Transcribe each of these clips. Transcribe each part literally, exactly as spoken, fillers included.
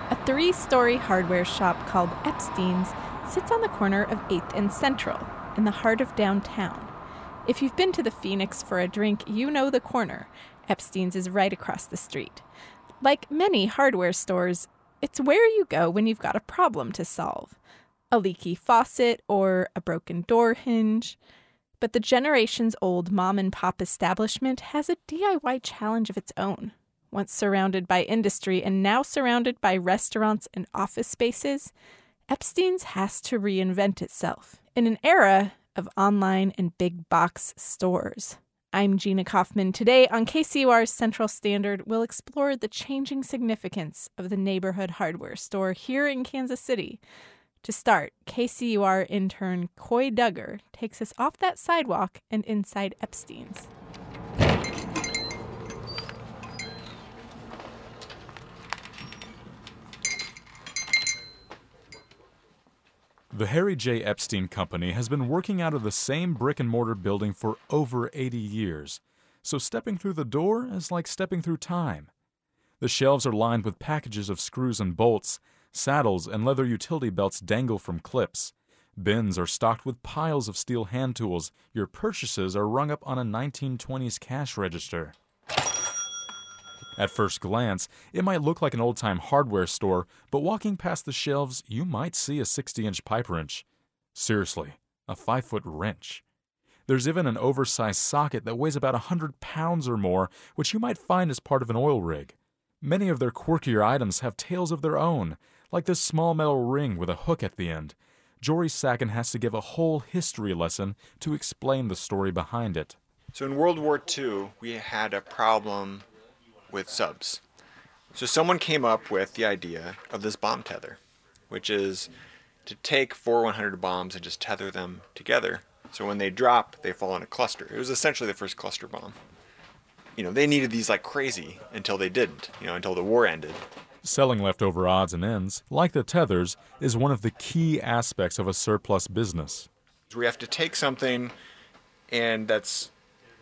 A three-story hardware shop called Epstein's sits on the corner of eighth and Central, in the heart of downtown. If you've been to the Phoenix for a drink, you know the corner. Epstein's is right across the street. Like many hardware stores, it's where you go when you've got a problem to solve. A leaky faucet or a broken door hinge. But the generations-old mom-and-pop establishment has a D I Y challenge of its own. Once surrounded by industry and now surrounded by restaurants and office spaces, Epstein's has to reinvent itself in an era of online and big box stores. I'm Gina Kaufman. Today on K C U R's Central Standard, we'll explore the changing significance of the neighborhood hardware store here in Kansas City. To start, K C U R intern Coy Duggar takes us off that sidewalk and inside Epstein's. The Harry J. Epstein Company has been working out of the same brick-and-mortar building for over eighty years, so stepping through the door is like stepping through time. The shelves are lined with packages of screws and bolts, saddles and leather utility belts dangle from clips. Bins are stocked with piles of steel hand tools. Your purchases are rung up on a nineteen twenties cash register. At first glance, it might look like an old-time hardware store, but walking past the shelves, you might see a sixty-inch pipe wrench. Seriously, a five-foot wrench. There's even an oversized socket that weighs about one hundred pounds or more, which you might find as part of an oil rig. Many of their quirkier items have tales of their own, like this small metal ring with a hook at the end. Jory Sacken has to give a whole history lesson to explain the story behind it. So in World War Two, we had a problem with subs. So someone came up with the idea of this bomb tether, which is to take four one hundred bombs and just tether them together. So when they drop, they fall in a cluster. It was essentially the first cluster bomb. You know, they needed these like crazy until they didn't, you know, until the war ended. Selling leftover odds and ends, like the tethers, is one of the key aspects of a surplus business. We have to take something and that's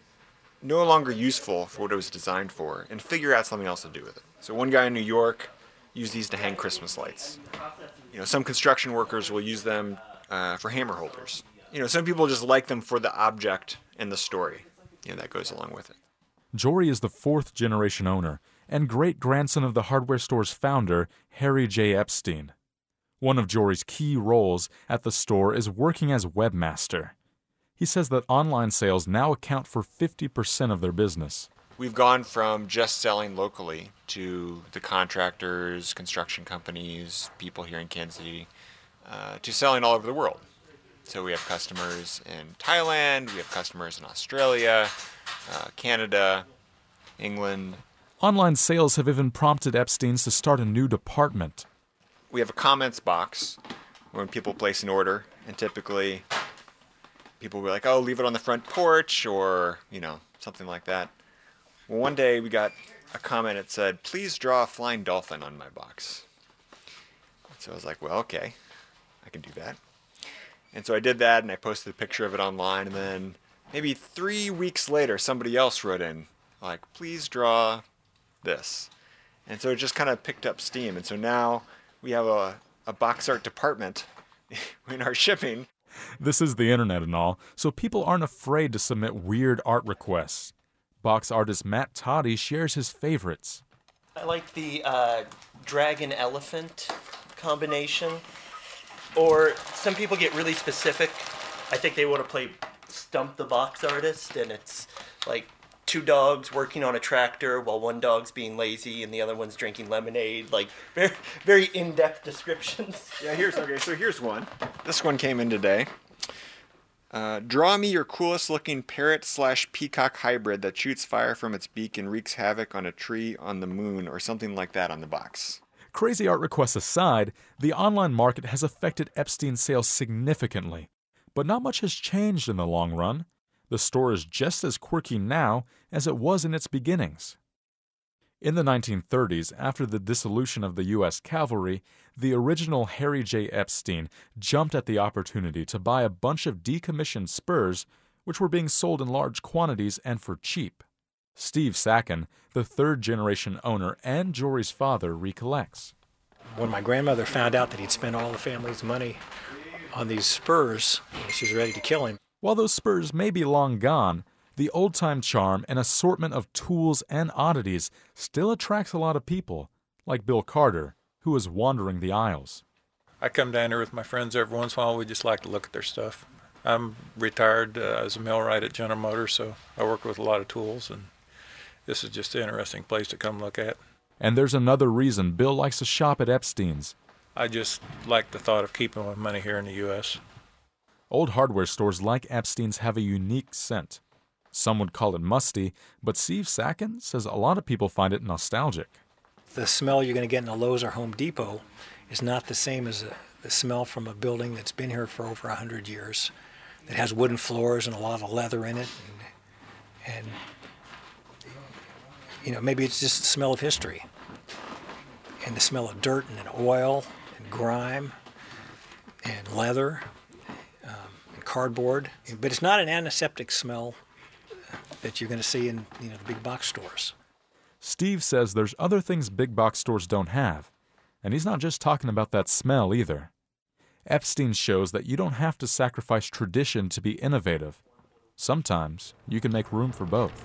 no longer useful for what it was designed for and figure out something else to do with it. So one guy in New York used these to hang Christmas lights. You know, some construction workers will use them uh, for hammer holders. You know, some people just like them for the object and the story, you know, that goes along with it. Jory is the fourth generation owner and great-grandson of the hardware store's founder, Harry J. Epstein. One of Jory's key roles at the store is working as webmaster. He says that online sales now account for fifty percent of their business. We've gone from just selling locally to the contractors, construction companies, people here in Kansas City, uh, to selling all over the world. So we have customers in Thailand, we have customers in Australia, uh, Canada, England. Online sales have even prompted Epstein's to start a new department. We have a comments box when people place an order, and typically people will be like, oh, leave it on the front porch, or, you know, something like that. Well, one day we got a comment that said, please draw a flying dolphin on my box. So I was like, well, okay, I can do that. And so I did that, and I posted a picture of it online, and then maybe three weeks later, somebody else wrote in, like, please draw this. And so it just kind of picked up steam. And so now we have a, a box art department in our shipping. This is the internet and all, so people aren't afraid to submit weird art requests. Box artist Matt Toddy shares his favorites. I like the uh, dragon-elephant combination. Or some people get really specific. I think they want to play Stump the Box Artist, and it's like two dogs working on a tractor while one dog's being lazy and the other one's drinking lemonade. Like, very, very in-depth descriptions. Yeah, here's, okay, so here's one. This one came in today. Uh, draw me your coolest looking parrot slash peacock hybrid that shoots fire from its beak and wreaks havoc on a tree on the moon, or something like that on the box. Crazy art requests aside, the online market has affected Epstein's sales significantly. But not much has changed in the long run. The store is just as quirky now as it was in its beginnings. In the nineteen thirties, after the dissolution of the U S cavalry, the original Harry J. Epstein jumped at the opportunity to buy a bunch of decommissioned spurs, which were being sold in large quantities and for cheap. Steve Sacken, the third-generation owner and Jory's father, recollects. When my grandmother found out that he'd spent all the family's money on these spurs, she was ready to kill him. While those spurs may be long gone, the old-time charm and assortment of tools and oddities still attracts a lot of people, like Bill Carter, who is wandering the aisles. I come down here with my friends every once in a while. We just like to look at their stuff. I'm retired uh, as a millwright at General Motors, so I work with a lot of tools, and this is just an interesting place to come look at. And there's another reason Bill likes to shop at Epstein's. I just like the thought of keeping my money here in the U S Old hardware stores like Epstein's have a unique scent. Some would call it musty, but Steve Sacken says a lot of people find it nostalgic. The smell you're going to get in a Lowe's or Home Depot is not the same as a, the smell from a building that's been here for over one hundred years, that has wooden floors and a lot of leather in it. And, and you know, maybe it's just the smell of history and the smell of dirt and oil and grime and leather um, and cardboard. But it's not an antiseptic smell that you're going to see in, you know, the big box stores. Steve says there's other things big box stores don't have, and he's not just talking about that smell either. Epstein shows that you don't have to sacrifice tradition to be innovative. Sometimes you can make room for both.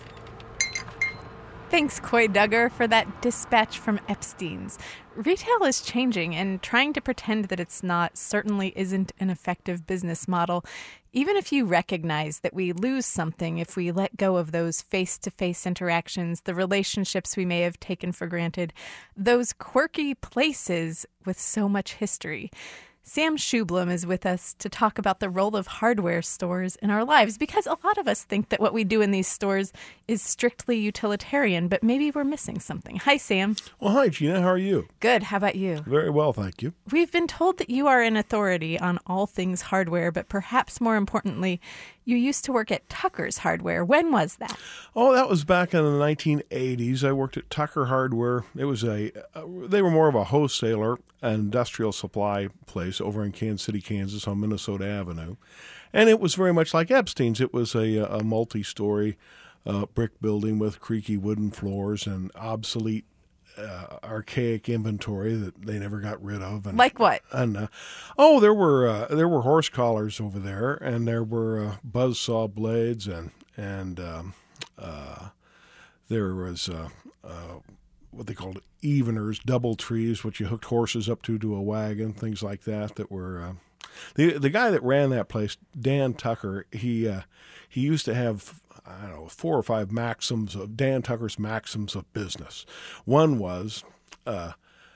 Thanks, Coy Duggar, for that dispatch from Epstein's. Retail is changing, and trying to pretend that it's not certainly isn't an effective business model. Even if you recognize that we lose something if we let go of those face-to-face interactions, the relationships we may have taken for granted, those quirky places with so much history. Sam Schublum is with us to talk about the role of hardware stores in our lives, because a lot of us think that what we do in these stores is strictly utilitarian, but maybe we're missing something. Hi, Sam. Well, hi, Gina. How are you? Good. How about you? Very well, thank you. We've been told that you are an authority on all things hardware, but perhaps more importantly, you used to work at Tucker's Hardware. When was that? Oh, that was back in the nineteen eighties. I worked at Tucker Hardware. It was a, uh, they were more of a wholesaler, an industrial supply place over in Kansas City, Kansas on Minnesota Avenue. And it was very much like Epstein's. It was a, a multi-story uh, brick building with creaky wooden floors and obsolete Uh, archaic inventory that they never got rid of. And, like what? And uh, oh, there were uh, there were horse collars over there, and there were uh, buzzsaw blades, and and um, uh, there was uh, uh, what they called eveners, double trees, which you hooked horses up to to a wagon, things like that. That were uh, the the guy that ran that place, Dan Tucker. He uh, he used to have, I don't know, four or five maxims of Dan Tucker's maxims of business. One was, uh,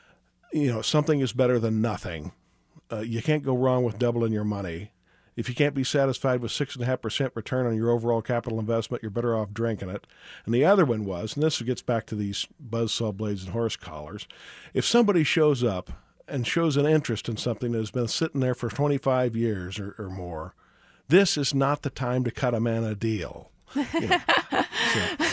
you know, something is better than nothing. Uh, you can't go wrong with doubling your money. If you can't be satisfied with six and a half percent return on your overall capital investment, you're better off drinking it. And the other one was, and this gets back to these buzzsaw blades and horse collars, if somebody shows up and shows an interest in something that has been sitting there for twenty-five years or, or more, this is not the time to cut a man a deal. You know, so.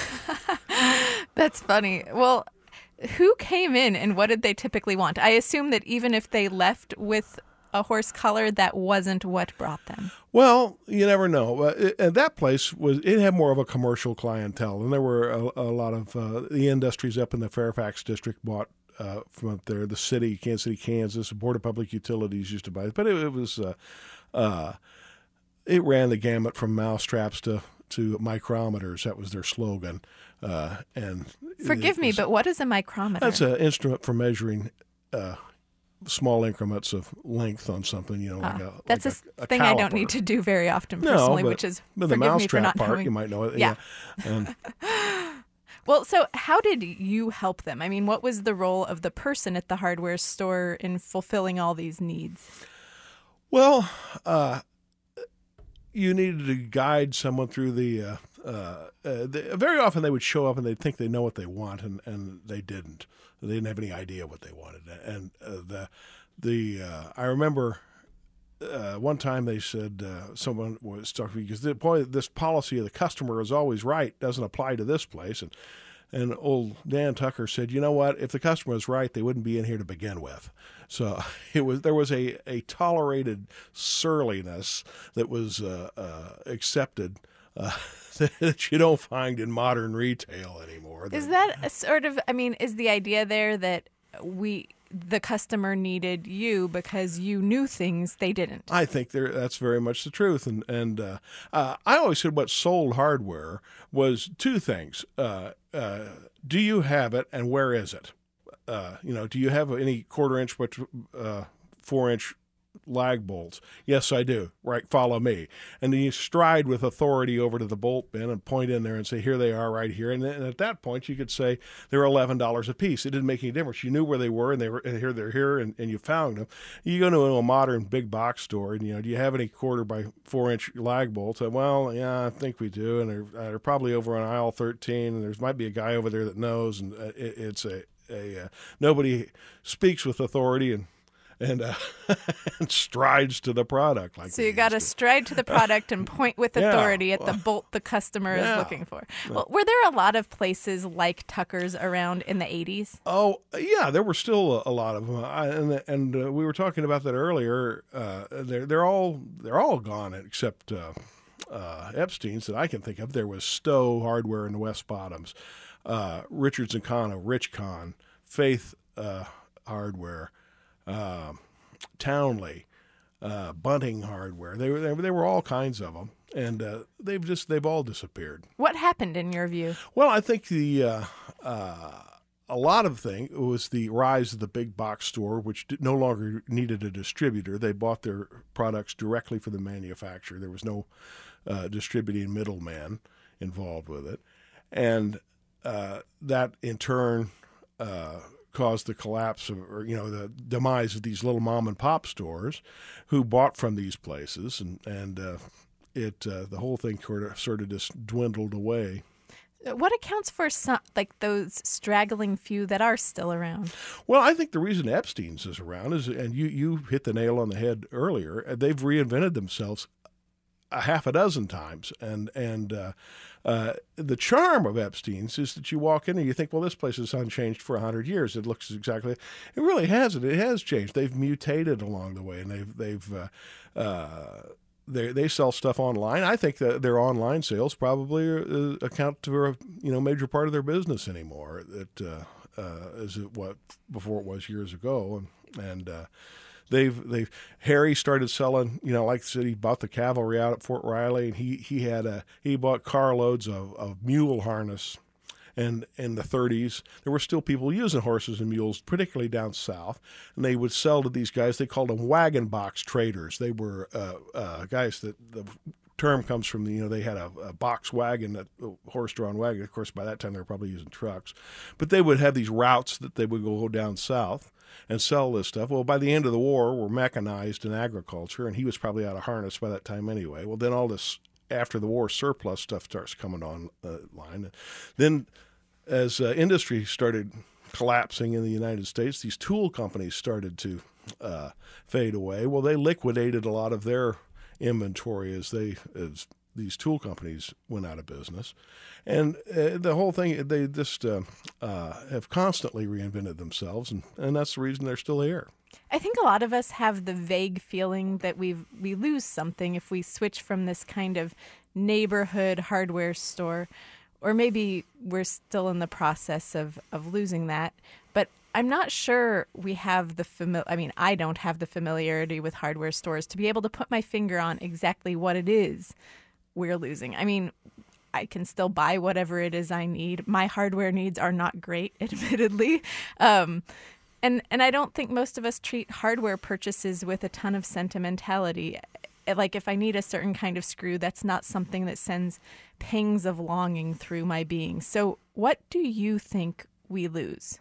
That's funny. Well, who came in and what did they typically want? I assume that even if they left with a horse collar, that wasn't what brought them. Well, you never know. Uh, it, and that place was, it had more of a commercial clientele, and there were a, a lot of uh, the industries up in the Fairfax district bought uh, from up there. The city, Kansas City, Kansas, the Board of Public Utilities used to buy it, but it, it was uh, uh, it ran the gamut from mousetraps to to micrometers. That was their slogan. Uh, and forgive me, was, but what is a micrometer? That's an instrument for measuring uh, small increments of length on something. You know, like oh, a that's like a, a, a thing caliper. I don't need to do very often personally, no, but, which is but the forgive me for not mousetrap part, knowing. you might know it. Yeah. yeah. And, well, so how did you help them? I mean, what was the role of the person at the hardware store in fulfilling all these needs? Well, uh, you needed to guide someone through the, uh, uh, uh, the. Very often they would show up and they'd think they know what they want, and, and they didn't. They didn't have any idea what they wanted. And uh, the the uh, I remember uh, one time they said uh, someone was talking because the, boy, this policy of the customer is always right doesn't apply to this place. And and old Dan Tucker said, you know what? If the customer was right, they wouldn't be in here to begin with. So it was there was a, a tolerated surliness that was uh, uh, accepted uh, that you don't find in modern retail anymore. Is that a sort of, I mean, is the idea there that we the customer needed you because you knew things they didn't. I think there, that's very much the truth. And, and uh, uh, I always said what sold hardware was two things. Uh, uh, do you have it, and where is it? Uh, you know, do you have any quarter inch, but uh, four inch lag bolts? Yes, I do. Right, follow me. And then you stride with authority over to the bolt bin and point in there and say, here they are right here. And, then, and at that point, you could say they're eleven dollars a piece. It didn't make any difference. You knew where they were, and they were and here they're here, and, and you found them. You go to a modern big box store, and you know, do you have any quarter by four inch lag bolts? Uh, well, yeah, I think we do, and they're, uh, they're probably over on aisle thirteen, and there might be a guy over there that knows, and uh, it, it's a, a uh, nobody speaks with authority and and, uh, and strides to the product. Like so you got to stride to the product and point with authority yeah. at the bolt the customer yeah. is looking for. Well, were there a lot of places like Tucker's around in the eighties? Oh, yeah, there were still a, a lot of them. I, and and uh, we were talking about that earlier. Uh, they're, they're, all, they're all gone except uh, uh, Epstein's that I can think of. There was Stowe Hardware in the West Bottoms, uh, Richards and Kahn, Rich Kahn, Faith uh, Hardware, Uh, Townley, uh, Bunting Hardware. They were they, they were all kinds of them, and uh, they've just they've all disappeared. What happened in your view? Well, I think the uh, uh, a lot of thing was the rise of the big box store, which no longer needed a distributor. They bought their products directly from the manufacturer. There was no uh, distributing middleman involved with it, and uh, that in turn. Uh, caused the collapse of, or, you know, the demise of these little mom and pop stores who bought from these places. And, and uh, it, uh, the whole thing sort of, sort of just dwindled away. What accounts for some, like those straggling few that are still around? Well, I think the reason Epstein's is around is, and you, you hit the nail on the head earlier, they've reinvented themselves a half a dozen times. And, and, uh, Uh, the charm of Epstein's is that you walk in and you think, well, this place is unchanged for a hundred years. It looks exactly. It really hasn't. It has changed. They've mutated along the way, and they've they've uh, uh, they they sell stuff online. I think that their online sales probably uh, account for a you know major part of their business anymore. That uh, uh, is it what before it was years ago, and and. Uh, They've they've Harry started selling, you know, like I said, he bought the cavalry out at Fort Riley, and he he had a he bought carloads of, of mule harness, and in the thirties there were still people using horses and mules, particularly down south, and they would sell to these guys. They called them wagon box traders. They were uh, uh, guys that the term comes from the, you know, they had a, a box wagon, a horse-drawn wagon. Of course, by that time they were probably using trucks, but they would have these routes that they would go down south and sell this stuff. Well, by the end of the war, we're mechanized in agriculture, and he was probably out of harness by that time anyway. Well, then all this after the war surplus stuff starts coming online. Then as uh, industry started collapsing in the United States, these tool companies started to uh, fade away. Well, they liquidated a lot of their inventory as they as these tool companies went out of business. And uh, the whole thing, they just uh, uh, have constantly reinvented themselves, and, and that's the reason they're still here. I think a lot of us have the vague feeling that we we lose something if we switch from this kind of neighborhood hardware store, or maybe we're still in the process of, of losing that. But I'm not sure we have the famil- I mean, I don't have the familiarity with hardware stores to be able to put my finger on exactly what it is we're losing. I mean, I can still buy whatever it is I need. My hardware needs are not great, admittedly. Um, and, and I don't think most of us treat hardware purchases with a ton of sentimentality. Like if I need a certain kind of screw, that's not something that sends pangs of longing through my being. So what do you think we lose?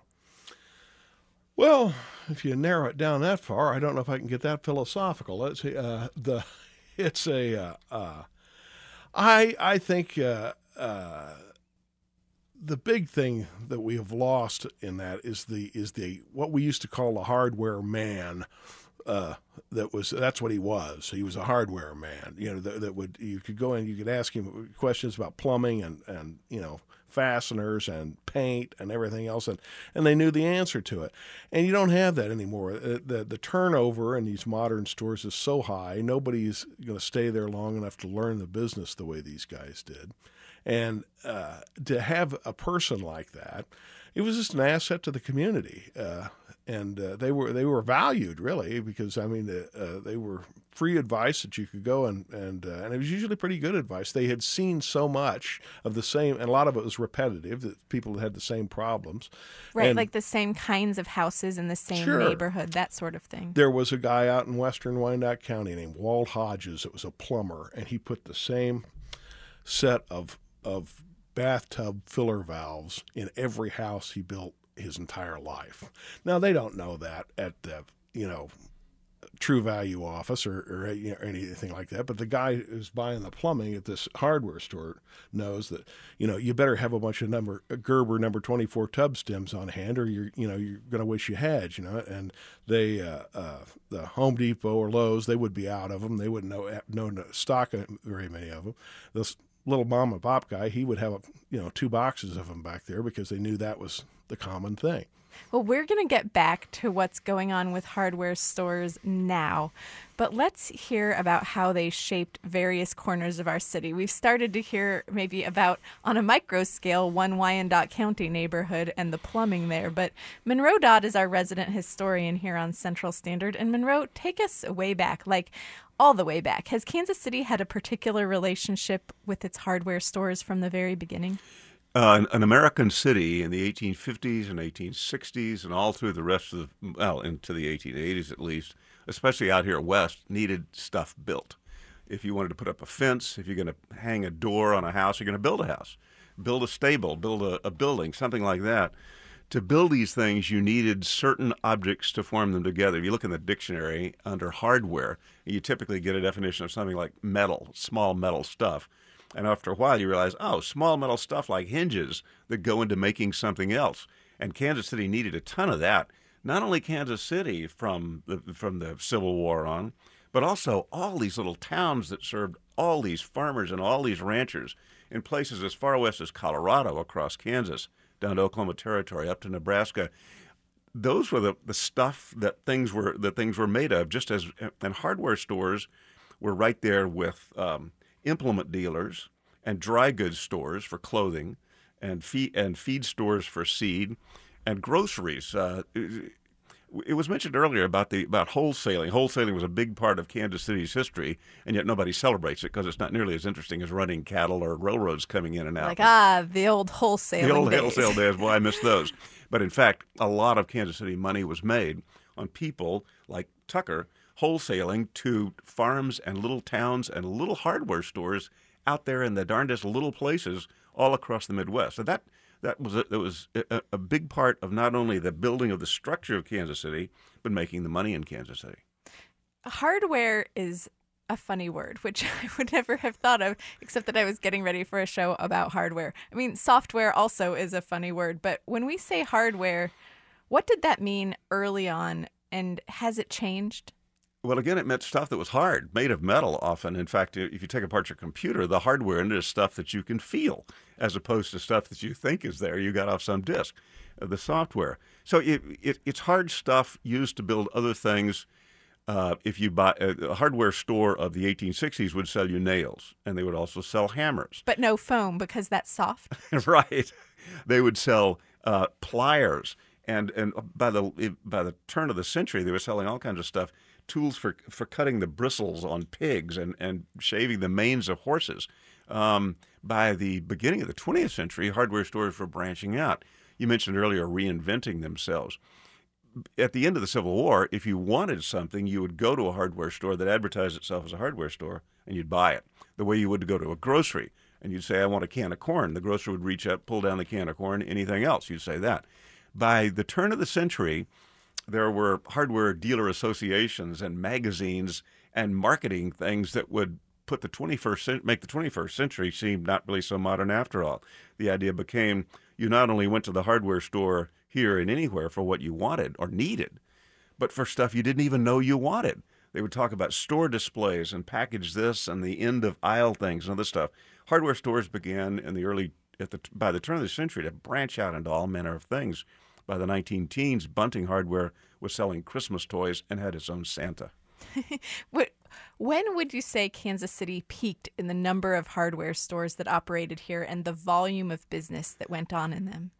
Well, if you narrow it down that far, I don't know if I can get that philosophical. Let's see. Uh, the it's a uh, uh, I I think uh, uh, the big thing that we have lost in that is the is the what we used to call the hardware man. Uh, that was that's what he was. He was a hardware man. You know that, that would you could go in, you could ask him questions about plumbing and and you know fasteners and paint and everything else, and, and they knew the answer to it. And you don't have that anymore. The, the, the turnover in these modern stores is so high, nobody's going to stay there long enough to learn the business the way these guys did. And uh, to have a person like that, it was just an asset to the community. Uh, and uh, they were they were valued really because I mean uh, uh, they were free advice that you could go and and uh, and it was usually pretty good advice. They had seen so much of the same, and a lot of it was repetitive. That people had the same problems, Right, and like the same kinds of houses in the same Sure. neighborhood, that sort of thing. there was a guy out in western Wyandotte County named Walt Hodges that was a plumber, and he put the same set of of bathtub filler valves in every house he built his entire life. Now they don't know that at the you know True Value office or, or, you know, anything like that, but the guy who's buying the plumbing at this hardware store knows that you know you better have a bunch of number Gerber number twenty-four tub stems on hand, or you're you know you're going to wish you had. You know, and they uh, uh, the Home Depot or Lowe's, they would be out of them. They wouldn't know know no stock very many of them. This little mom and pop guy, he would have you know two boxes of them back there because they knew that was the common thing. Well, we're going to get back to what's going on with hardware stores now, but let's hear about how they shaped various corners of our city. We've started to hear maybe about, on a micro scale, one Wyandotte County neighborhood and the plumbing there, but Monroe Dodd is our resident historian here on Central Standard. And Monroe, take us way back, like all the way back. Has Kansas City had a particular relationship with its hardware stores from the very beginning? Uh, an, an American city in the eighteen fifties and eighteen sixties and all through the rest of the, well, into the eighteen eighties at least, especially out here west, needed stuff built. If you wanted to put up a fence, if you're going to hang a door on a house, you're going to build a house, build a stable, build a, a building, something like that. To build these things, you needed certain objects to form them together. If you look in the dictionary under hardware, you typically get a definition of something like metal, small metal stuff. And after a while, you realize, oh, small metal stuff like hinges that go into making something else. And Kansas City needed a ton of that. Not only Kansas City from the, from the Civil War on, but also all these little towns that served all these farmers and all these ranchers in places as far west as Colorado, across Kansas, down to Oklahoma Territory, up to Nebraska. Those were the, the stuff that things were that things were made of. Just as and hardware stores were right there with Um, implement dealers and dry goods stores for clothing, and feed and feed stores for seed, and groceries. Uh, it, it was mentioned earlier about the about wholesaling. Wholesaling was a big part of Kansas City's history, and yet nobody celebrates it because it's not nearly as interesting as running cattle or railroads coming in and out. Like, ah, the old wholesaling The old days. wholesale days. Well, I miss those. But in fact, a lot of Kansas City money was made on people like Tucker wholesaling to farms and little towns and little hardware stores out there in the darndest little places all across the Midwest. So that that was a, that was a, a big part of not only the building of the structure of Kansas City, but making the money in Kansas City. Hardware is a funny word, which I would never have thought of, except that I was getting ready for a show about hardware. I mean, software also is a funny word, but when we say hardware, what did that mean early on, and has it changed? Well, again, it meant stuff that was hard, made of metal often. In fact, if you take apart your computer, the hardware in it is stuff that you can feel, as opposed to stuff that you think is there. You got off some disk, uh, the software. So it, it, it's hard stuff used to build other things. Uh, if you buy a hardware store of the eighteen sixties would sell you nails, and they would also sell hammers. But no foam, because that's soft. Right. They would sell uh, pliers. And and by the by the turn of the century, they were selling all kinds of stuff. Tools for for cutting the bristles on pigs and, and shaving the manes of horses. Um, by the beginning of the twentieth century, hardware stores were branching out. You mentioned earlier reinventing themselves. At the end of the Civil War, if you wanted something, you would go to a hardware store that advertised itself as a hardware store, and you'd buy it. The way you would go to a grocery, and you'd say, I want a can of corn. The grocer would reach up, pull down the can of corn, anything else, you'd say that. By the turn of the century, there were hardware dealer associations and magazines and marketing things that would put the twenty-first make the twenty-first century seem not really so modern after all. The idea became you not only went to the hardware store here and anywhere for what you wanted or needed, but for stuff you didn't even know you wanted. They would talk about store displays and package this and the end of aisle things and other stuff. Hardware stores began in the early at the by the turn of the century to branch out into all manner of things. By the nineteen teens, Bunting Hardware was selling Christmas toys and had its own Santa. When would you say Kansas City peaked in the number of hardware stores that operated here and the volume of business that went on in them?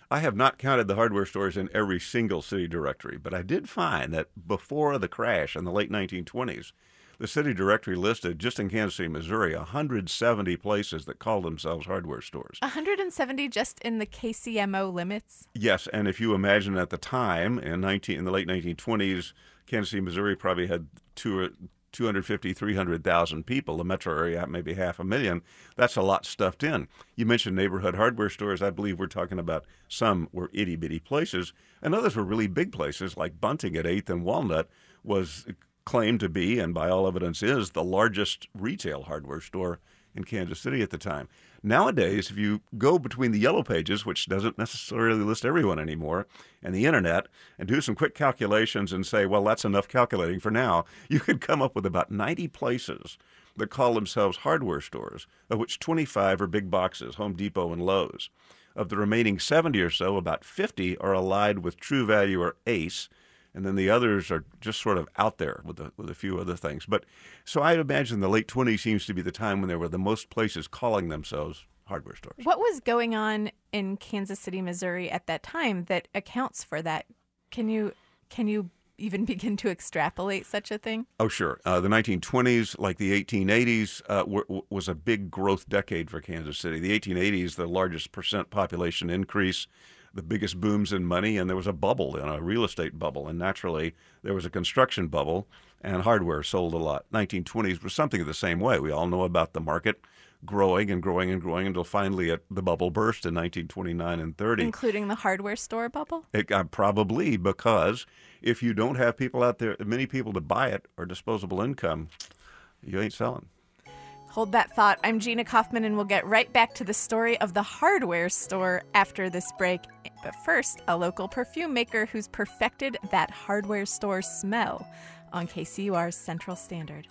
I have not counted the hardware stores in every single city directory, but I did find that before the crash in the late nineteen twenties, the city directory listed, just in Kansas City, Missouri, one hundred seventy places that called themselves hardware stores. one hundred seventy just in the K C M O limits? Yes, and if you imagine at the time, in nineteen in the late nineteen twenties, Kansas City, Missouri probably had two, two hundred fifty, three hundred thousand people. The metro area, maybe half a million. That's a lot stuffed in. You mentioned neighborhood hardware stores. I believe we're talking about some were itty-bitty places, and others were really big places, like Bunting at eighth and Walnut was claimed to be, and by all evidence is, the largest retail hardware store in Kansas City at the time. Nowadays, if you go between the yellow pages, which doesn't necessarily list everyone anymore, and the internet, and do some quick calculations and say, well, that's enough calculating for now, you could come up with about ninety places that call themselves hardware stores, of which twenty-five are big boxes, Home Depot and Lowe's. Of the remaining seventy or so, about fifty are allied with True Value or Ace, and then the others are just sort of out there with a, with a few other things. But so I imagine the late twenties seems to be the time when there were the most places calling themselves hardware stores. What was going on in Kansas City, Missouri at that time that accounts for that? Can you can you even begin to extrapolate such a thing? Oh, sure. Uh, the nineteen twenties, like the eighteen eighties, uh, w- w- was a big growth decade for Kansas City. The eighteen eighties, the largest percent population increase, the biggest booms in money, and there was a bubble, in a real estate bubble, and naturally there was a construction bubble, and hardware sold a lot. nineteen twenties was something of the same way. We all know about the market growing and growing and growing until finally it, the bubble burst in nineteen twenty-nine and thirty. Including the hardware store bubble? It, uh, probably, because if you don't have people out there, many people to buy it, or disposable income, you ain't selling. Hold that thought. I'm Gina Kaufman, and we'll get right back to the story of the hardware store after this break. But first, a local perfume maker who's perfected that hardware store smell on K C U R's Central Standard.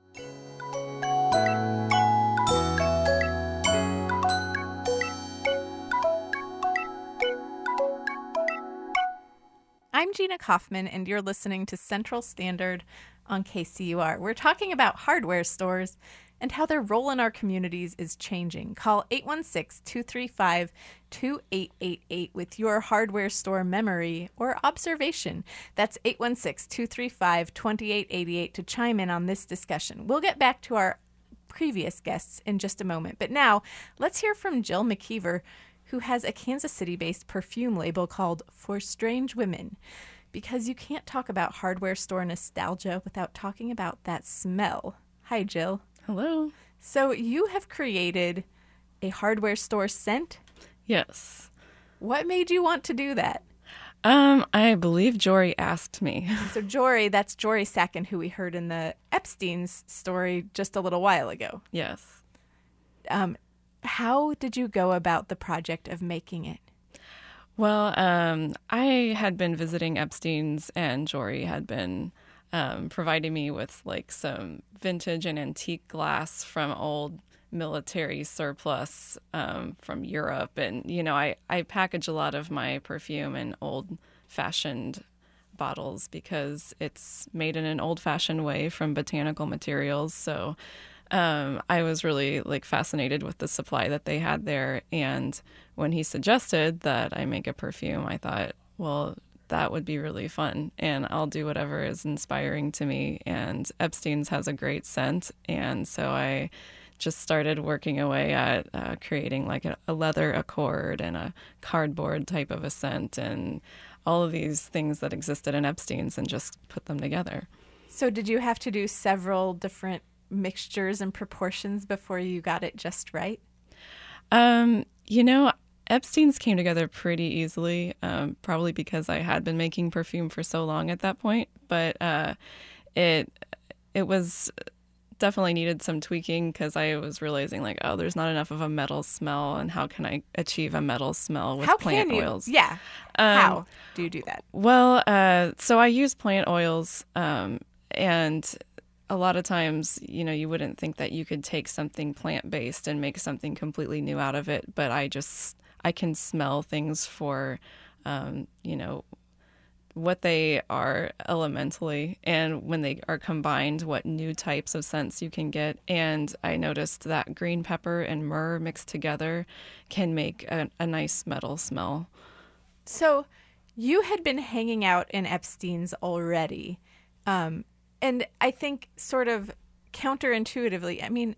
I'm Gina Kaufman, and you're listening to Central Standard on K C U R. We're talking about hardware stores and how their role in our communities is changing. Call eight one six, two three five, two eight eight eight with your hardware store memory or observation. That's eight one six, two three five, two eight eight eight to chime in on this discussion. We'll get back to our previous guests in just a moment. But now, let's hear from Jill McKeever, who has a Kansas City-based perfume label called For Strange Women. Because you can't talk about hardware store nostalgia without talking about that smell. Hi, Jill. Hello. So you have created a hardware store scent? Yes. What made you want to do that? Um, I believe Jory asked me. So Jory, that's Jory Sacken, who we heard in the Epstein's story just a little while ago. Yes. Um, how did you go about the project of making it? Well, um, I had been visiting Epstein's, and Jory had been um, providing me with like some vintage and antique glass from old military surplus um, from Europe. And, you know, I, I package a lot of my perfume in old-fashioned bottles because it's made in an old-fashioned way from botanical materials. So um, I was really, like, fascinated with the supply that they had there. And when he suggested that I make a perfume, I thought, well, that would be really fun, and I'll do whatever is inspiring to me. And Epstein's has a great scent, and so I just started working away at uh, creating like a, a leather accord and a cardboard type of a scent and all of these things that existed in Epstein's and just put them together. So did you have to do several different mixtures and proportions before you got it just right? Um, you know, Epstein's came together pretty easily, um, probably because I had been making perfume for so long at that point. But uh, it it was definitely needed some tweaking because I was realizing like, oh, there's not enough of a metal smell, and how can I achieve a metal smell with how plant can you? oils? Yeah. Um, how do you do that? Well, uh, so I use plant oils, um, and a lot of times, you know, you wouldn't think that you could take something plant-based and make something completely new out of it, but I just I can smell things for, um, you know, what they are elementally, and when they are combined, what new types of scents you can get. And I noticed that green pepper and myrrh mixed together can make a, a nice metal smell. So you had been hanging out in Epstein's already. Um, and I think sort of counterintuitively, I mean,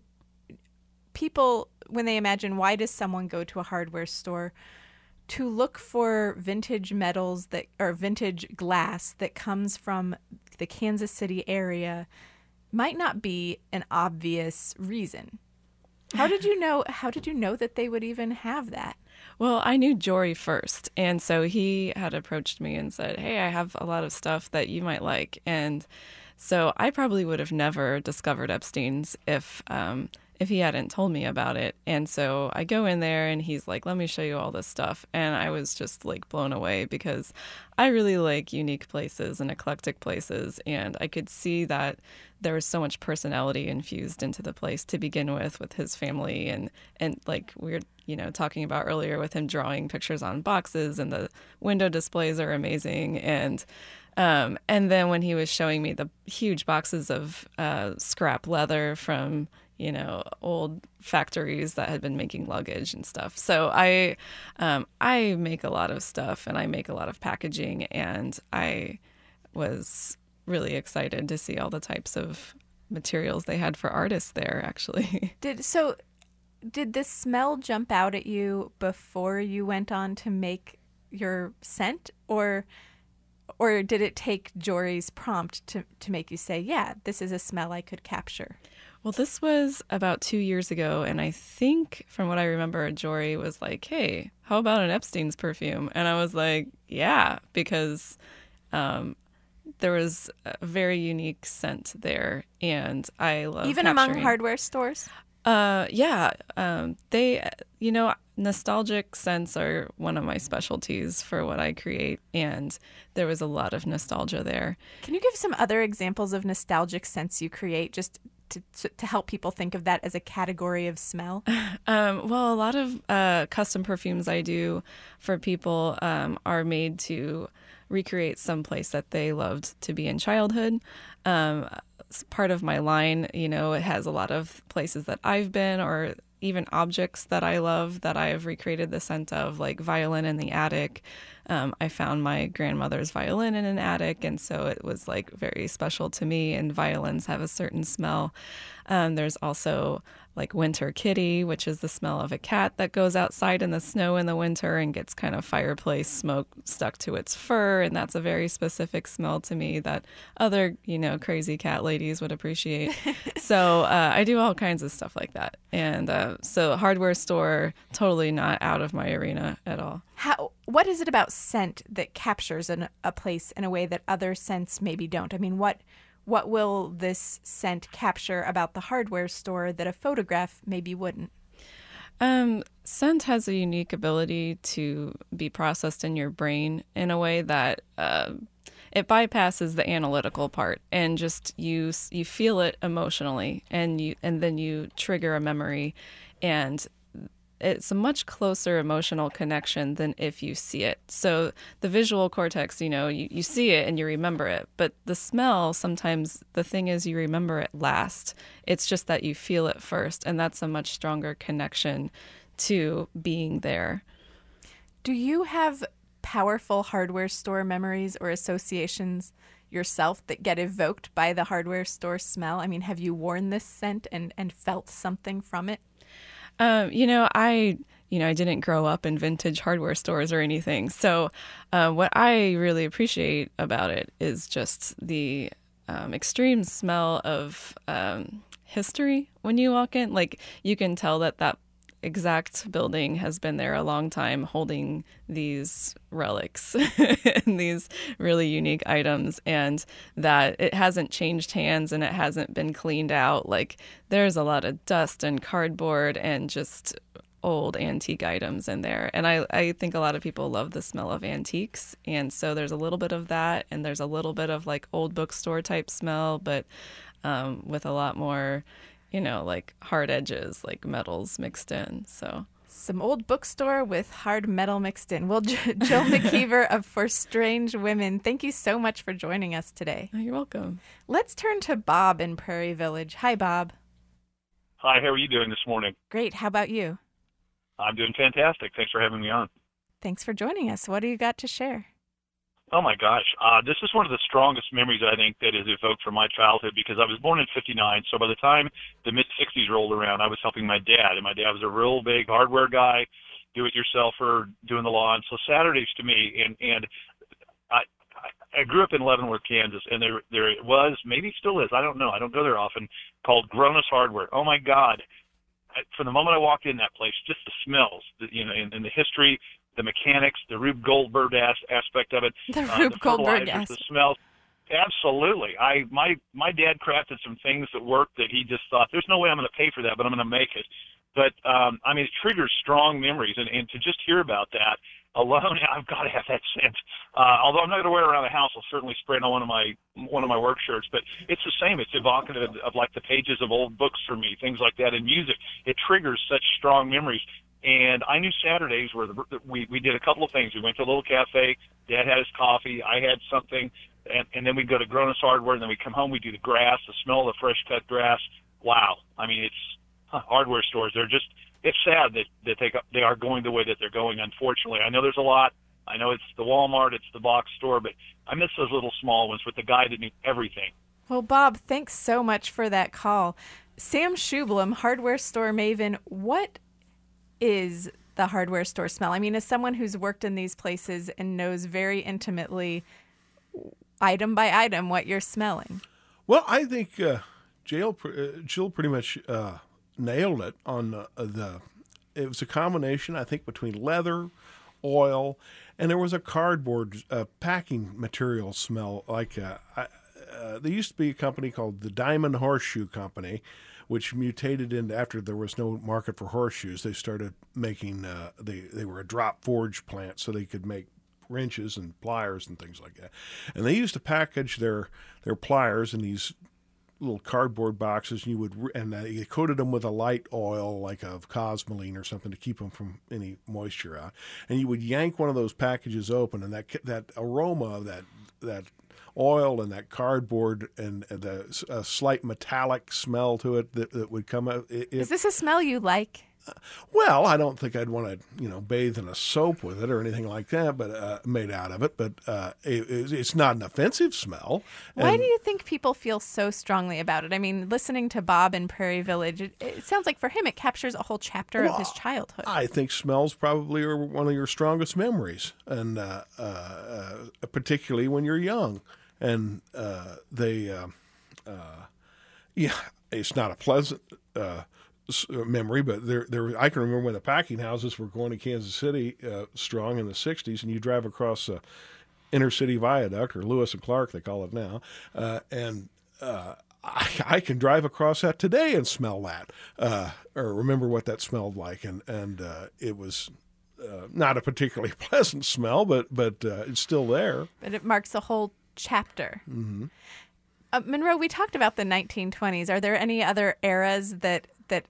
people, when they imagine why does someone go to a hardware store, to look for vintage metals that or vintage glass that comes from the Kansas City area might not be an obvious reason. How did you know how did you know that they would even have that? Well, I knew Jory first, and so he had approached me and said, "Hey, I have a lot of stuff that you might like." And so I probably would have never discovered Epstein's if um, if he hadn't told me about it. And so I go in there and he's like, "Let me show you all this stuff." And I was just like blown away because I really like unique places and eclectic places. And I could see that there was so much personality infused into the place to begin with, with his family. And, and like we were, you know, talking about earlier with him drawing pictures on boxes, and the window displays are amazing. And Um, and then when he was showing me the huge boxes of uh, scrap leather from, you know, old factories that had been making luggage and stuff. So I, um, I make a lot of stuff and I make a lot of packaging, and I was really excited to see all the types of materials they had for artists there, actually. Did so did the smell jump out at you before you went on to make your scent, or Or did it take Jory's prompt to, to make you say, yeah, this is a smell I could capture? Well, this was about two years ago, and I think from what I remember, Jory was like, hey, how about an Epstein's perfume? And I was like, yeah, because um, there was a very unique scent there, and I love Even capturing... among hardware stores? Uh, yeah. Um, they, you know, nostalgic scents are one of my specialties for what I create, and there was a lot of nostalgia there. Can you give some other examples of nostalgic scents you create, just to to, to help people think of that as a category of smell? Um, well, a lot of uh, custom perfumes I do for people um, are made to recreate some place that they loved to be in childhood. Um, part of my line, you know, it has a lot of places that I've been, or even objects that I love that I have recreated the scent of, like violin in the attic. Um, I found my grandmother's violin in an attic, and so it was like very special to me, and violins have a certain smell. Um, there's also like winter kitty, which is the smell of a cat that goes outside in the snow in the winter and gets kind of fireplace smoke stuck to its fur. And that's a very specific smell to me that other, you know, crazy cat ladies would appreciate. So uh, I do all kinds of stuff like that. And uh, so hardware store, totally not out of my arena at all. How? What is it about scent that captures an, a place in a way that other scents maybe don't? I mean, what... What will this scent capture about the hardware store that a photograph maybe wouldn't? Um, scent has a unique ability to be processed in your brain in a way that uh, it bypasses the analytical part, and just you you feel it emotionally, and you and then you trigger a memory, and it's a much closer emotional connection than if you see it. So the visual cortex, you know, you, you see it and you remember it. But the smell, sometimes the thing is you remember it last. It's just that you feel it first. And that's a much stronger connection to being there. Do you have powerful hardware store memories or associations yourself that get evoked by the hardware store smell? I mean, have you worn this scent and, and felt something from it? Um, you know, I, you know, I didn't grow up in vintage hardware stores or anything. So uh, what I really appreciate about it is just the um, extreme smell of um, history when you walk in. Like, you can tell that that exact building has been there a long time, holding these relics and these really unique items, and that it hasn't changed hands and it hasn't been cleaned out. Like, there's a lot of dust and cardboard and just old antique items in there. And I, I think a lot of people love the smell of antiques. And so there's a little bit of that, and there's a little bit of like old bookstore type smell, but um, with a lot more, you know, like hard edges, like metals mixed in. So some old bookstore with hard metal mixed in. Well, J- Jill McKeever of For Strange Women, thank you so much for joining us today. Oh, you're welcome. Let's turn to Bob in Prairie Village. Hi, Bob. Hi, how are you doing this morning? Great. How about you? I'm doing fantastic. Thanks for having me on. Thanks for joining us. What do you got to share? Oh my gosh, uh, this is one of the strongest memories I think that is evoked from my childhood because I was born in fifty-nine. So by the time the mid sixties rolled around, I was helping my dad, and my dad was a real big hardware guy, do-it-yourselfer, doing the lawn. So Saturdays to me, and and I I grew up in Leavenworth, Kansas, and there there was, maybe still is, I don't know, I don't go there often, called Gronos Hardware. Oh my God. From the moment I walked in that place, just the smells, the, you know, and, and the history, the mechanics, the Rube Goldberg as, aspect of it, The uh, Rube the Goldberg fertilizers, aspect. the smells. Absolutely. I my my dad crafted some things that worked that he just thought, there's no way I'm going to pay for that, but I'm going to make it. But, um, I mean, it triggers strong memories, and, and to just hear about that alone, I've got to have that scent. Uh, although I'm not going to wear it around the house, I'll certainly spray it on one of my one of my work shirts. But it's the same. It's evocative of, of like the pages of old books for me, things like that. In music, it triggers such strong memories. And I knew Saturdays were the, we we did a couple of things. We went to a little cafe. Dad had his coffee. I had something, and, and then we'd go to Gronos Hardware. And then we'd come home. We'd do the grass, the smell of the fresh cut grass. Wow. I mean, it's huh, hardware stores. They're just. It's sad that, that they they are going the way that they're going, unfortunately. I know there's a lot. I know it's the Walmart, it's the box store, but I miss those little small ones with the guy that knew everything. Well, Bob, thanks so much for that call. Sam Schublem, hardware store maven, what is the hardware store smell? I mean, as someone who's worked in these places and knows very intimately, item by item, what you're smelling. Well, I think uh, Jill, uh, Jill pretty much uh, nailed it on uh, the. It was a combination, I think, between leather, oil, and there was a cardboard uh, packing material smell. Like uh, I, uh, there used to be a company called the Diamond Horseshoe Company, which mutated into after there was no market for horseshoes. They started making. Uh, they they were a drop forge plant, so they could make wrenches and pliers and things like that. And they used to package their their pliers in these little cardboard boxes, and you would and uh, you coated them with a light oil like of Cosmoline or something to keep them from any moisture out. And you would yank one of those packages open, and that that aroma of that that oil and that cardboard and the uh, slight metallic smell to it that, that would come out. It, Is this a smell you like? Well, I don't think I'd want to, you know, bathe in a soap with it or anything like that, but uh, made out of it. But uh, it, it's not an offensive smell. Why And- do you think people feel so strongly about it? I mean, listening to Bob in Prairie Village, it, it sounds like for him it captures a whole chapter of his childhood. I think smells probably are one of your strongest memories, and uh, uh, uh, particularly when you're young. And uh, they, uh, uh, yeah, it's not a pleasant uh, s- memory, but there, there. I can remember when the packing houses were going to Kansas City uh, strong in the sixties, and you drive across the inner city viaduct, or Lewis and Clark, they call it now, uh, and uh, I, I can drive across that today and smell that, uh, or remember what that smelled like, and and uh, it was. Uh, not a particularly pleasant smell, but but uh, it's still there. But it marks a whole chapter. Mm-hmm. Uh, Monroe, we talked about the nineteen twenties. Are there any other eras that that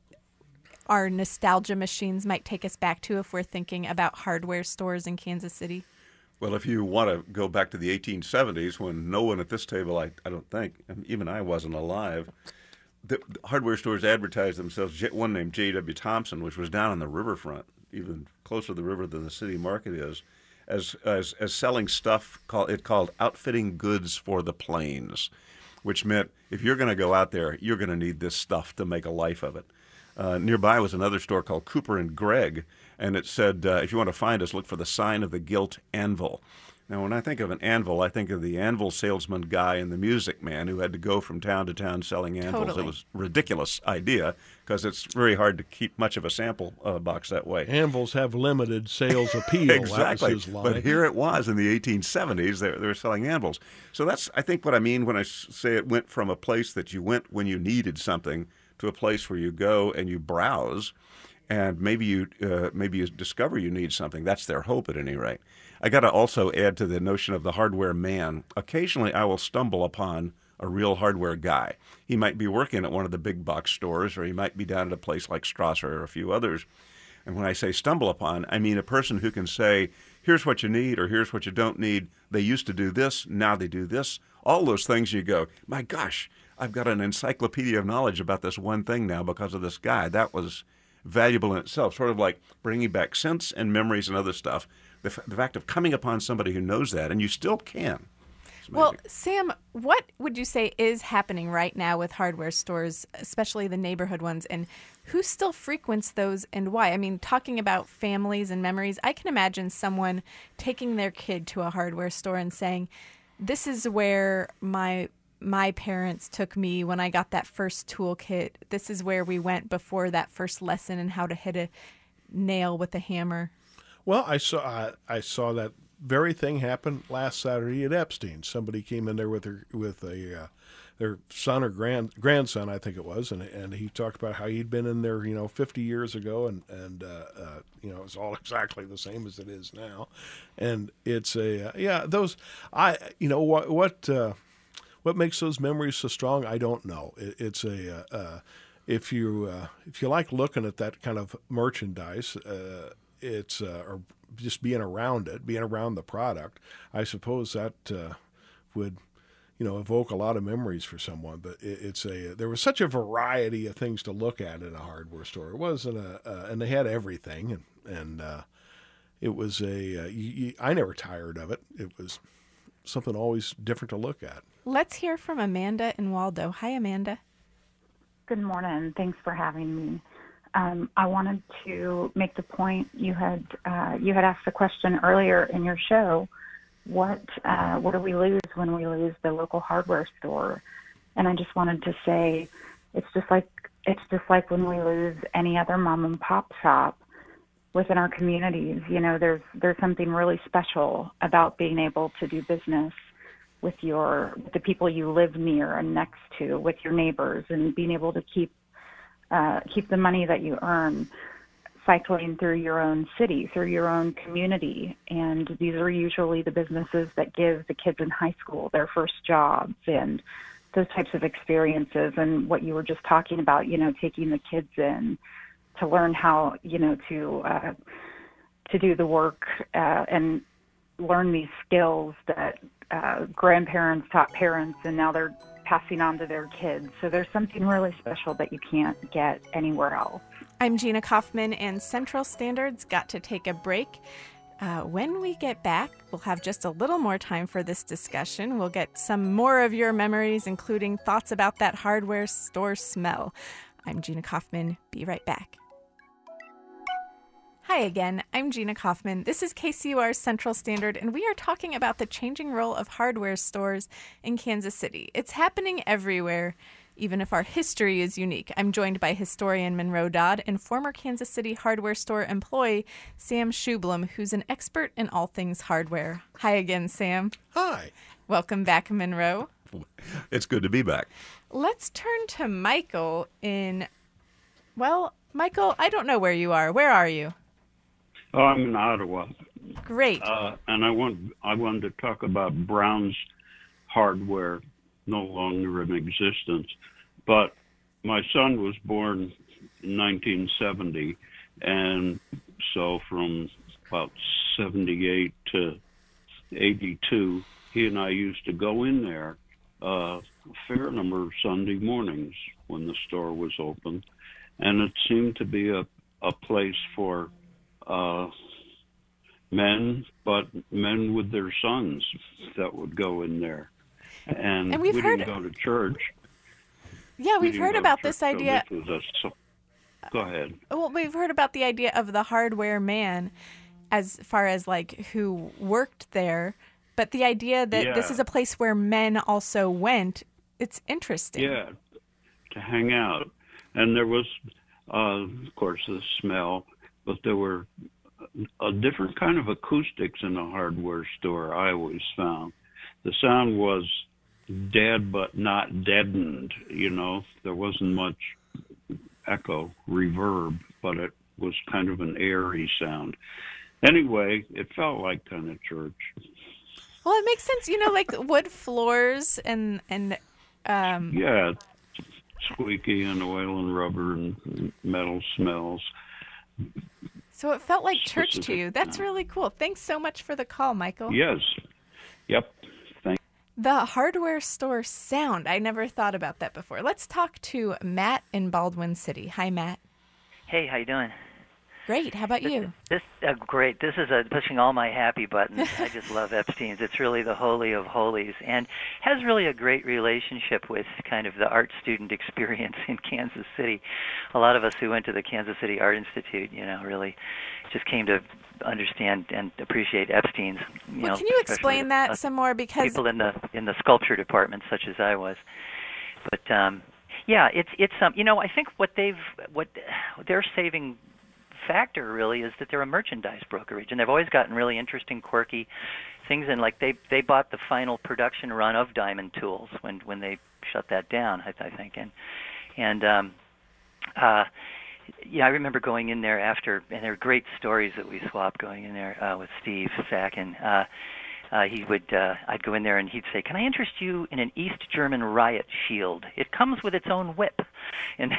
our nostalgia machines might take us back to if we're thinking about hardware stores in Kansas City? Well, if you want to go back to the eighteen seventies, when no one at this table, I, I don't think, and even I wasn't alive, the, the hardware stores advertised themselves, J- one named J W. Thompson, which was down on the riverfront, even closer to the river than the city market is, as as, as selling stuff, call, it called outfitting goods for the plains, which meant if you're going to go out there, you're going to need this stuff to make a life of it. Uh, nearby was another store called Cooper and Gregg, and it said, uh, if you want to find us, look for the sign of the gilt anvil. Now, when I think of an anvil, I think of the anvil salesman guy and the music man who had to go from town to town selling anvils. Totally. It was a ridiculous idea because it's very hard to keep much of a sample uh, box that way. Anvils have limited sales appeal. Exactly. That was his line. But here it was in the eighteen seventies. They, they were selling anvils. So that's, I think, what I mean when I s- say it went from a place that you went when you needed something to a place where you go and you browse, and maybe you uh, maybe you discover you need something. That's their hope, at any rate. I got to also add to the notion of the hardware man. Occasionally, I will stumble upon a real hardware guy. He might be working at one of the big box stores, or he might be down at a place like Strasser or a few others. And when I say stumble upon, I mean a person who can say, here's what you need, or here's what you don't need. They used to do this, now they do this. All those things you go, my gosh, I've got an encyclopedia of knowledge about this one thing now because of this guy. That was valuable in itself, sort of like bringing back scents and memories and other stuff the, f- the fact of coming upon somebody who knows that, and you still can. It's Well, amazing. Sam, what would you say is happening right now with hardware stores, especially the neighborhood ones, and who still frequents those and why? I mean, talking about families and memories, I can imagine someone taking their kid to a hardware store and saying, this is where my my parents took me when I got that first toolkit. This is where we went before that first lesson in how to hit a nail with a hammer. Well, I saw I, I saw that very thing happen last Saturday at Epstein. Somebody came in there with their with a uh, their son or grand grandson, I think it was, and and he talked about how he'd been in there, you know, fifty years ago, and and uh, uh, you know, it's all exactly the same as it is now, and it's a uh, yeah those I you know what what uh, what makes those memories so strong, I don't know. It, it's a uh, uh, if you uh, if you like looking at that kind of merchandise. Uh, It's uh, or just being around it, being around the product. I suppose that uh, would, you know, evoke a lot of memories for someone. But it, it's a there was such a variety of things to look at in a hardware store. It wasn't a, uh, and they had everything, and and uh, it was a. Uh, you, you, I never tired of it. It was something always different to look at. Let's hear from Amanda in Waldo. Hi, Amanda. Good morning. Thanks for having me. Um, I wanted to make the point you had uh, you had asked the question earlier in your show. What uh, what do we lose when we lose the local hardware store? And I just wanted to say, it's just like it's just like when we lose any other mom and pop shop within our communities. You know, there's there's something really special about being able to do business with your with the people you live near and next to, with your neighbors, and being able to keep. Uh, keep the money that you earn cycling through your own city, through your own community. And these are usually the businesses that give the kids in high school their first jobs and those types of experiences. And what you were just talking about, you know, taking the kids in to learn how, you know, to uh, to do the work uh, and learn these skills that uh, grandparents taught parents, and now they're passing on to their kids. So there's something really special that you can't get anywhere else. I'm Gina Kaufman, and Central Standard's got to take a break. Uh, when we get back, we'll have just a little more time for this discussion. We'll get some more of your memories, including thoughts about that hardware store smell. I'm Gina Kaufman. Be right back. Hi again, I'm Gina Kaufman. This is K C U R Central Standard, and we are talking about the changing role of hardware stores in Kansas City. It's happening everywhere, even if our history is unique. I'm joined by historian Monroe Dodd and former Kansas City hardware store employee Sam Schublum, who's an expert in all things hardware. Hi again, Sam. Hi. Welcome back, Monroe. It's good to be back. Let's turn to Michael in, well, Michael, I don't know where you are. Where are you? Oh, I'm in Ottawa. Great. Uh, and I want I wanted to talk about Brown's Hardware, no longer in existence. But my son was born in nineteen seventy, and so from about seventy-eight to eighty-two, he and I used to go in there uh, a fair number of Sunday mornings when the store was open, and it seemed to be a, a place for Uh, men, but men with their sons that would go in there. And, and we've we heard, didn't go to church. Yeah, we've we heard about this so idea. This was a, go ahead. Well, we've heard about the idea of the hardware man as far as like who worked there, but the idea that yeah. this is a place where men also went, it's interesting. Yeah, to hang out. And there was, uh, of course, the smell, but there were a different kind of acoustics in a hardware store, I always found. The sound was dead but not deadened, you know. There wasn't much echo, reverb, but it was kind of an airy sound. Anyway, it felt like kind of church. Well, it makes sense, you know, like wood floors and, and um... yeah, squeaky and oil and rubber and metal smells. So it felt like church to you. That's really cool. Thanks so much for the call, Michael. Yes. Yep. Thank you. The hardware store sound. I never thought about that before. Let's talk to Matt in Baldwin City. Hi, Matt. Hey, how you doing? Great. How about you? This uh, great. This is uh, pushing all my happy buttons. I just love Epstein's. It's really the holy of holies, and has really a great relationship with kind of the art student experience in Kansas City. A lot of us who went to the Kansas City Art Institute, you know, really just came to understand and appreciate Epstein's. You well, know, can you explain that uh, some more? Because people in the in the sculpture department, such as I was, but um, yeah, it's it's um, you know, I think what they've what they're saving factor really is that they're a merchandise brokerage, and they've always gotten really interesting, quirky things. And like they they bought the final production run of Diamond Tools when when they shut that down, I, I think, and and um, uh, yeah, I remember going in there after, and there are great stories that we swapped going in there uh, with Steve Sacken. Uh, uh, he would, uh, I'd go in there and he'd say, "Can I interest you in an East German riot shield? It comes with its own whip," and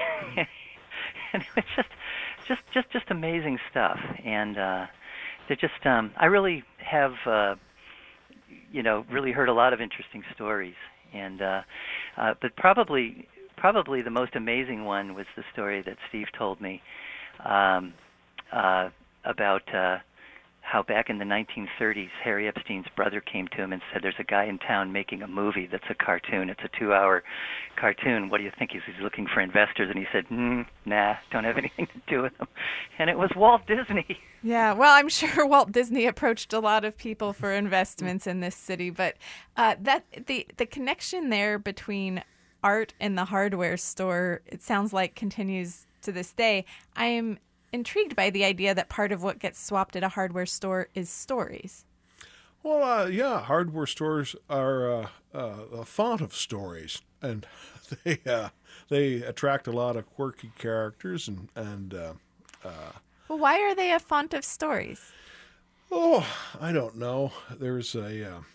and it's just. Just, just, just amazing stuff, and uh, they're just. Um, I really have, uh, you know, really heard a lot of interesting stories, and uh, uh, but probably, probably the most amazing one was the story that Steve told me um, uh, about uh, how back in the nineteen thirties, Harry Epstein's brother came to him and said, "There's a guy in town making a movie that's a cartoon. It's a two-hour cartoon. What do you think?" He's, he's looking for investors, and he said, mm, "Nah, don't have anything to do with them." And it was Walt Disney. Yeah, well, I'm sure Walt Disney approached a lot of people for investments in this city, but uh, that the the connection there between art and the hardware store, it sounds like, continues to this day. I am intrigued by the idea that part of what gets swapped at a hardware store is stories. Well, uh, yeah, hardware stores are uh, uh, a font of stories, and they uh, they attract a lot of quirky characters, and and uh, uh, well, why are they a font of stories? Oh, I don't know. There's a uh,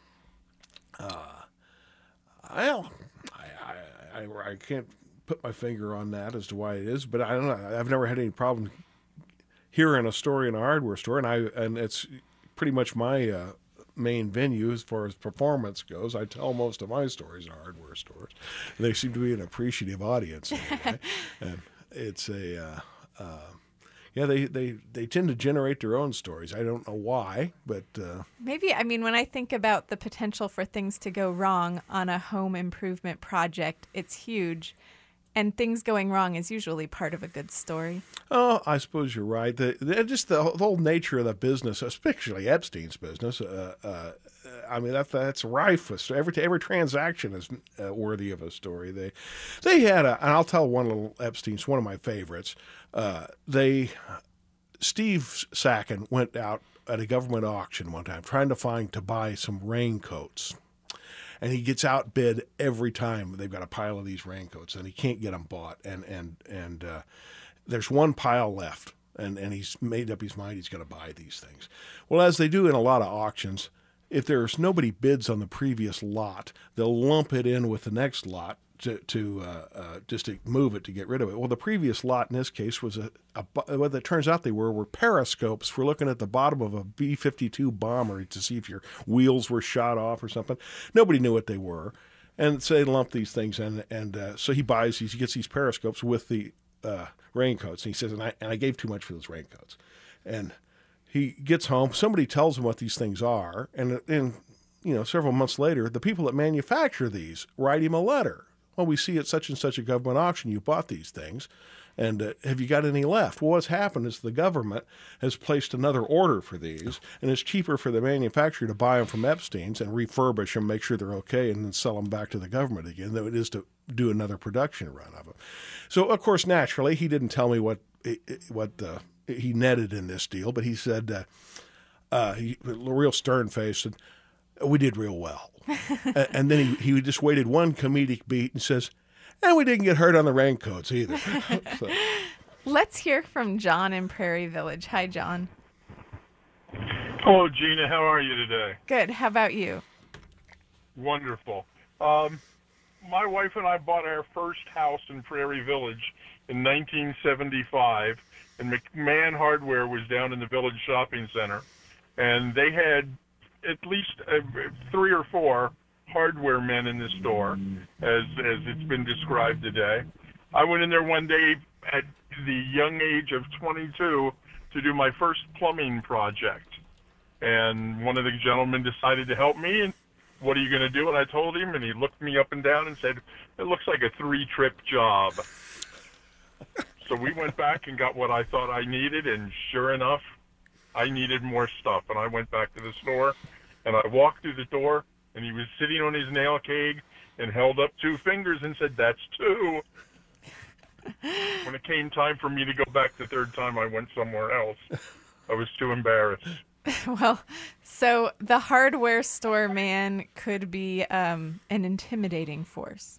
uh, I, I I I can't put my finger on that as to why it is, but I don't know. I've never had any problem hearing a story in a hardware store, and I and it's pretty much my uh, main venue as far as performance goes. I tell most of my stories in hardware stores. They seem to be an appreciative audience, anyway. And it's a uh, uh, yeah. They, they they tend to generate their own stories. I don't know why, but uh, maybe I mean when I think about the potential for things to go wrong on a home improvement project, it's huge. And things going wrong is usually part of a good story. Oh, I suppose you're right. The, the, just the whole nature of the business, especially Epstein's business, uh, uh, I mean, that, that's rife with every every transaction is uh, worthy of a story. They they had a, and I'll tell one little Epstein's, one of my favorites. Uh, they Steve Sacken went out at a government auction one time trying to find to buy some raincoats. And he gets outbid every time. They've got a pile of these raincoats, and he can't get them bought. And and and uh, there's one pile left, and, and he's made up his mind he's going to buy these things. Well, as they do in a lot of auctions, if there's nobody bids on the previous lot, they'll lump it in with the next lot to, to uh, uh, just to move it to get rid of it. Well, the previous lot in this case was a, a what it turns out they were were periscopes for looking at the bottom of a B fifty-two bomber to see if your wheels were shot off or something. Nobody knew what they were, and so they lump these things in. And uh, so he buys these, he gets these periscopes with the uh, raincoats, and he says, and I, and I gave too much for those raincoats. And he gets home. Somebody tells him what these things are, and and you know, several months later, the people that manufacture these write him a letter. Well, we see at such and such a government auction you bought these things, and uh, have you got any left? Well, what's happened is the government has placed another order for these, and it's cheaper for the manufacturer to buy them from Epstein's and refurbish them, make sure they're okay, and then sell them back to the government again than it is to do another production run of them. So, of course, naturally, he didn't tell me what what uh, he netted in this deal, but he said, uh, uh, he, real stern-faced, and we did real well. And then he, he just waited one comedic beat and says, and we didn't get hurt on the raincoats either. So. Let's hear from John in Prairie Village. Hi, John. Hello, Gina. How are you today? Good. How about you? Wonderful. Um, my wife and I bought our first house in Prairie Village in nineteen seventy-five, and McMahon Hardware was down in the Village Shopping Center, and they had at least uh, three or four hardware men in the store, as as it's been described today. I went in there one day at the young age of twenty-two to do my first plumbing project. And one of the gentlemen decided to help me, and what are you going to do? And I told him, and he looked me up and down and said, it looks like a three-trip job. So we went back and got what I thought I needed, and sure enough, I needed more stuff. And I went back to the store, and I walked through the door, and he was sitting on his nail keg and held up two fingers and said, that's two. When it came time for me to go back the third time, I went somewhere else. I was too embarrassed. Well, so the hardware store man could be um, an intimidating force.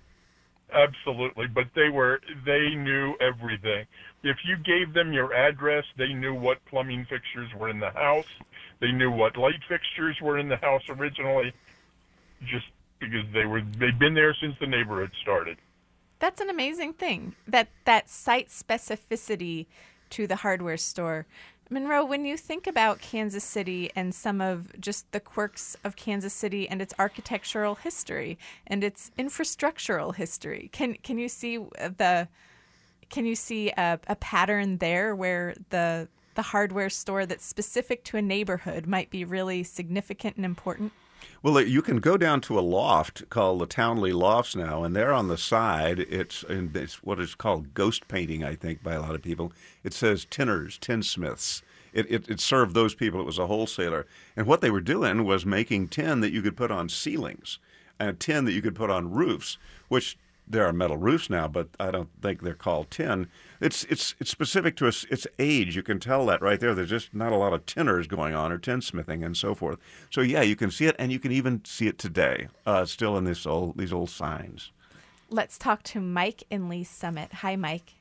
Absolutely, but they were they knew everything. If you gave them your address, they knew what plumbing fixtures were in the house. They knew what light fixtures were in the house originally, just because they were they'd been there since the neighborhood started. That's an amazing thing. That that site specificity to the hardware store. Monroe, when you think about Kansas City and some of just the quirks of Kansas City and its architectural history and its infrastructural history, can can you see the can you see a, a pattern there where the the hardware store that's specific to a neighborhood might be really significant and important? Well, you can go down to a loft called the Townley Lofts now, and there on the side, it's, it's what is called ghost painting, I think, by a lot of people. It says tinners, tinsmiths. It, it, it served those people. It was a wholesaler. And what they were doing was making tin that you could put on ceilings and tin that you could put on roofs, which there are metal roofs now, but I don't think they're called tin. It's it's it's specific to its, its age. You can tell that right there. There's just not a lot of tinners going on or tinsmithing and so forth. So yeah, you can see it, and you can even see it today, uh, still in this old these old signs. Let's talk to Mike in Lee Summit. Hi, Mike.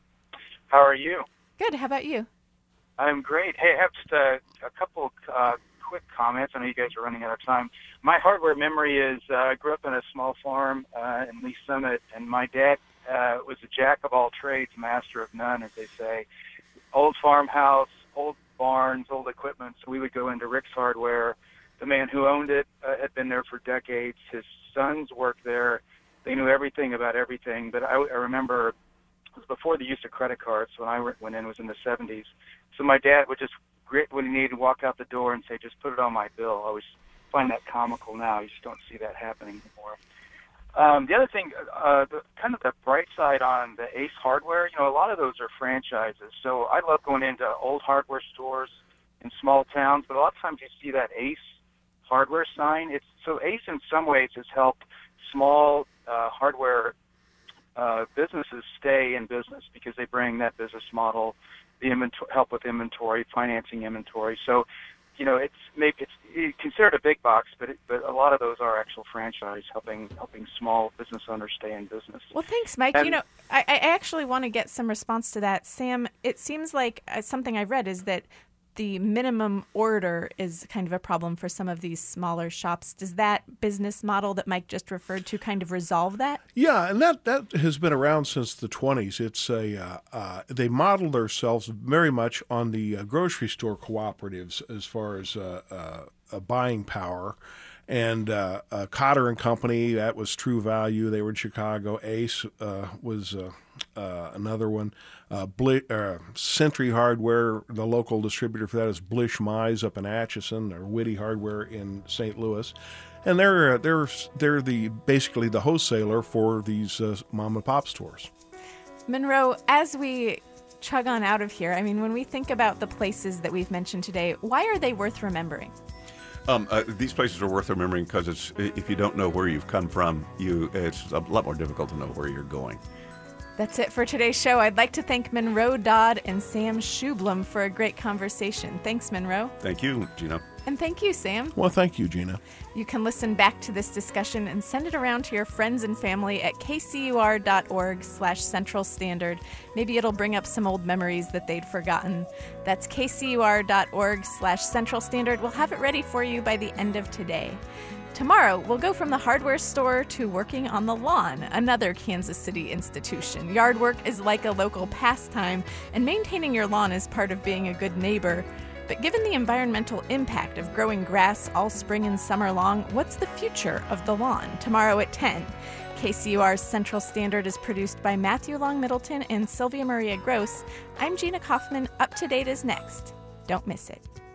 How are you? Good. How about you? I'm great. Hey, I have just a, a couple uh, quick comments. I know you guys are running out of time. My hardware memory is uh, I grew up in a small farm uh, in Lee Summit, and my dad uh, was a jack of all trades, master of none, as they say. Old farmhouse, old barns, old equipment. So we would go into Rick's Hardware. The man who owned it uh, had been there for decades. His sons worked there. They knew everything about everything. But I, I remember it was before the use of credit cards. When I went in, it was in the seventies. So my dad would just grit what he needed and walk out the door and say, just put it on my bill. I always find that comical now. You just don't see that happening anymore. Um, the other thing, uh, the, kind of the bright side on the Ace Hardware, you know, a lot of those are franchises. So I love going into old hardware stores in small towns, but a lot of times you see that Ace Hardware sign. It's so Ace in some ways has helped small uh, hardware uh, businesses stay in business because they bring that business model, the inventory, help with inventory, financing inventory. So, you know, it's maybe it's you consider it a big box, but it, but a lot of those are actual franchise helping helping small business owners stay in business. Well, thanks, Mike. And, you know, I, I actually want to get some response to that, Sam. It seems like uh, something I've read is that the minimum order is kind of a problem for some of these smaller shops. Does that business model that Mike just referred to kind of resolve that? Yeah, and that, that has been around since the twenties. It's a uh, uh, they model themselves very much on the uh, grocery store cooperatives as far as uh, uh, buying power. And uh, uh, Cotter and Company, that was True Value. They were in Chicago. Ace uh, was uh, uh, another one. Uh, Bl- uh, Century Hardware, the local distributor for that is Blish Mize up in Atchison, or Whitty Hardware in Saint Louis. And they're uh, they're they're the basically the wholesaler for these uh, mom and pop stores. Monroe, as we chug on out of here, I mean, when we think about the places that we've mentioned today, why are they worth remembering? Um, uh, these places are worth remembering because it's if you don't know where you've come from, you it's a lot more difficult to know where you're going. That's it for today's show. I'd like to thank Monroe Dodd and Sam Schublum for a great conversation. Thanks, Monroe. Thank you, Gina. And thank you, Sam. Well, thank you, Gina. You can listen back to this discussion and send it around to your friends and family at kcur.org slash Central Standard. Maybe it'll bring up some old memories that they'd forgotten. That's kcur.org slash Central Standard. We'll have it ready for you by the end of today. Tomorrow, we'll go from the hardware store to working on the lawn, another Kansas City institution. Yard work is like a local pastime, and maintaining your lawn is part of being a good neighbor. But given the environmental impact of growing grass all spring and summer long, what's the future of the lawn? Tomorrow at ten. K C U R's Central Standard is produced by Matthew Long Middleton and Sylvia Maria Gross. I'm Gina Kaufman. Up to Date is next. Don't miss it.